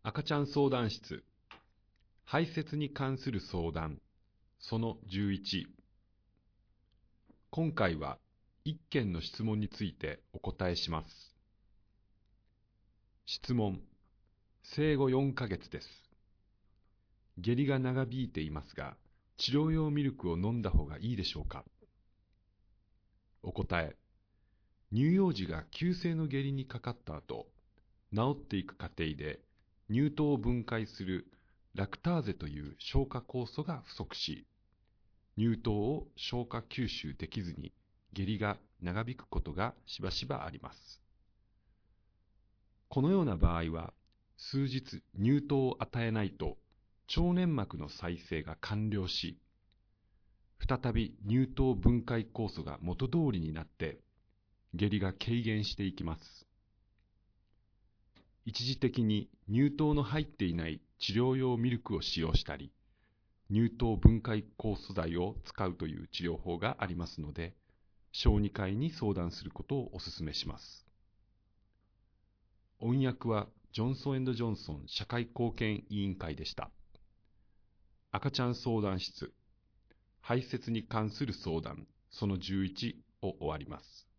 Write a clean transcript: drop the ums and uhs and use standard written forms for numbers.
赤ちゃん相談室、排泄に関する相談、その11。今回は1件の質問についてお答えします。質問、生後4ヶ月です。下痢が長引いていますが、治療用ミルクを飲んだ方がいいでしょうか。お答え、乳幼児が急性の下痢にかかった後、治っていく過程で乳糖を分解するラクターゼという消化酵素が不足し、乳糖を消化吸収できずに下痢が長引くことがしばしばあります。このような場合は、数日乳糖を与えないと腸粘膜の再生が完了し、再び乳糖分解酵素が元通りになって下痢が軽減していきます。一時的に乳糖の入っていない治療用ミルクを使用したり、乳糖分解酵素剤を使うという治療法がありますので、小児科医に相談することをお勧めします。音訳はジョンソン&ジョンソン社会貢献委員会でした。赤ちゃん相談室、排泄に関する相談、その11を終わります。